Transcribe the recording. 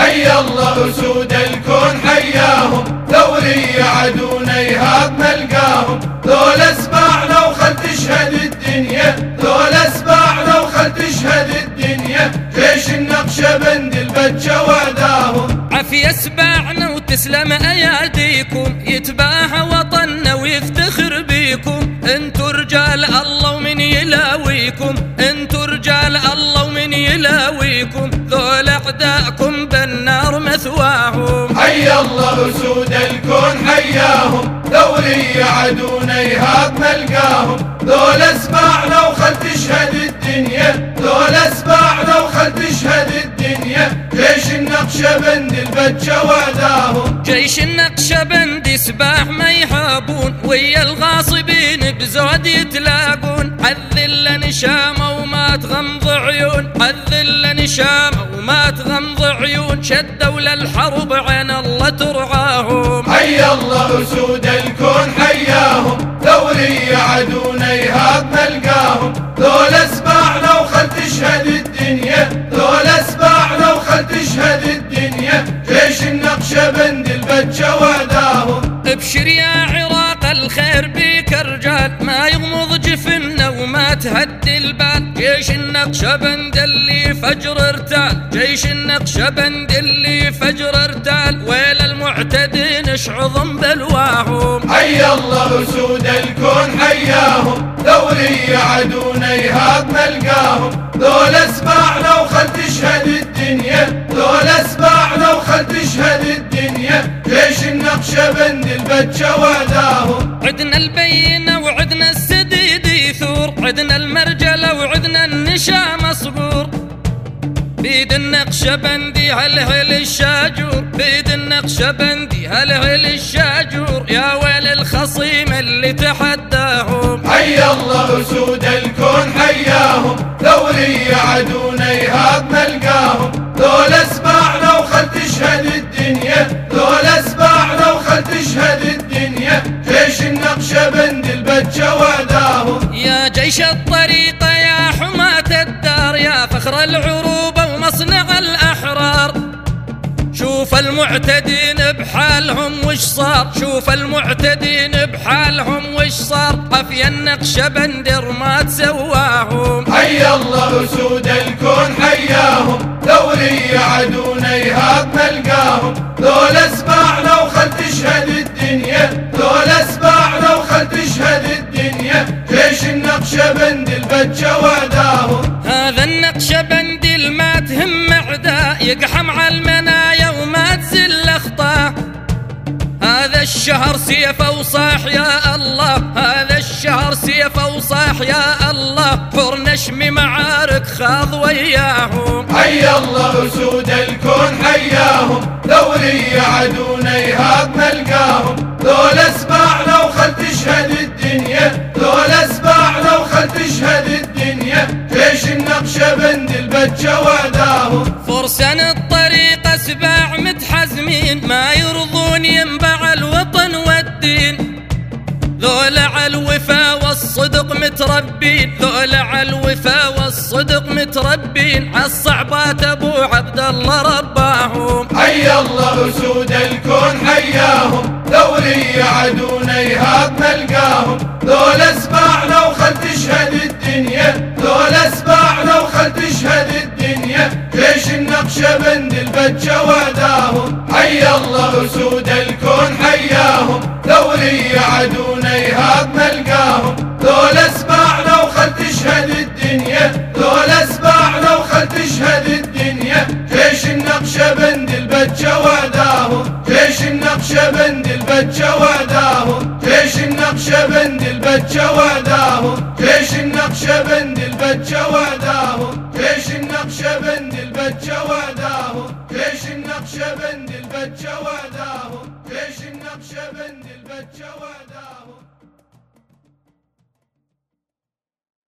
حي الله أسود الكون حياهم، ثوري عدونا يهاب ملقاهم، ذول اسمعنا وخل تشهد الدنيا، ذول اسمعنا وخل تشهد الدنيا، جيش النقشبند البجة وعداهم. عافية اسمعنا وتسلم اياديكم، يتباهى وطننا ويفتخر بيكم، انتو رجال الله ومن يلاويكم، انتو رجال الله ومن يلاويكم، ذول اعداءكم بالنار مثواهم. حي الله أسود الكون حياهم، ثوري عدونا يهاب ملقاهم، ذول اسمعنا وخل تشهد الدنيا، ذول اسمعنا وخل تشهد الدنيا، جيش النقشبند البجة وعداهم. جيش النقشبند سباح ما يهابون، ويا الغاصبين بزود يتلاقون، عالذل نشامة وما تغمض عيون، عالذل نشامة وما تغمض عيون، شدوا للحرب عين الله ترعاهم. حي الله أسود الكون حياهم، ثوري عدونا يهاب ملقاهم، ذول اسمعنا وخل تشهد الدنيا، ذول اسمعنا وخل تشهد الدنيا، جيش النقشبند البجة وعداهم. ابشر يا عراق الخير بيك رجال، ما يغمض جفننا وما تهدي البال، جيش النقشبند اللي فجر ارتال، جيش النقشبند اللي فجر ارتال، ويل المعتدين اشعظم بلواهم. حي الله أسود الكون حياهم، ثوري عدونا يهاب ملقاهم، ذول اسمعنا وخل تشهد الدنيا، ذول اسمعنا وخل تشهد الدنيا، جيش النقشبند البجة وعداهم. عدنا البينة وعدنا السديد يثور، عدنا المرجلة وعدنا النشام صقور، بيد النقشبندي هلهل الشاجور، بيد النقشبندي هلهل الشاجور، يا ويل الخصيم اللي تحداهم. حي الله أسود الكون حياهم، ثوري عدونا يهاب ملقاهم، ذول اسمعنا وخل تشهد الدنيا، ذول اسمعنا وخل تشهد الدنيا، جيش النقشبند البجة وعداهم. يا جيش الطريقة يا حماة الدار، يا فخر العروبة ومصنع الأحرار، شوف المعتدين بحالهم وش صار، شوف المعتدين بحالهم وش صار، عافية النقشبند ما تسواهم. حي الله أسود الكون حياهم، ثوري عدونا يهاب ملقاهم، ذول اسمعنا وخل تشهد الدنيا، ذول اسمعنا وخل تشهد الدنيا، جيش النقشبند البجة وعداهم. هذا النقشبند ما تهم اعداء، يقحم على المنايا وما تزل اخطاء، هذا الشهر سيف وصاح يا الله، هذا الشهر سيف وصاح يا الله، حور نشمي معارك خاض وياهم. حي الله أسود الكون حياهم، ثوري عدونا يهاب ملقاهم، ذول اسمعنا وخل تشهد الدنيا، ذول اسمعنا وخل تشهد الدنيا، جيش النقشبند البجة وعداهم. فرسان الطريقة سباع متحزمين، ما يرضون ينبع الوطن والدين، ذول على الوفا والصدق متربين، ذول على الوفا والصدق متربين، عالصعبات ابو عبد الله رباهم. حي الله أسود الكون حياهم، ثوري عدونا يهاب ملقاهم، ذول اسمعنا وخل تشهد الدنيا، ذول اسمعنا وخل تشهد الدنيا، جيش النقشبند البجة وعداهم. حي الله أسود الكون حياهم، ثوري عدونا يهاب ملقاهم، ذول اسمعنا وخل تشهد الدنيا، ذول اسمعنا وخل تشهد الدنيا، جيش النقشبند البجة وعداهم. جيش النقشبند البجة وعداهم، جيش النقشبند البجة وعداهم، جيش النقشبند البجة وعداهم، جيش النقشبند البجة وعداهم.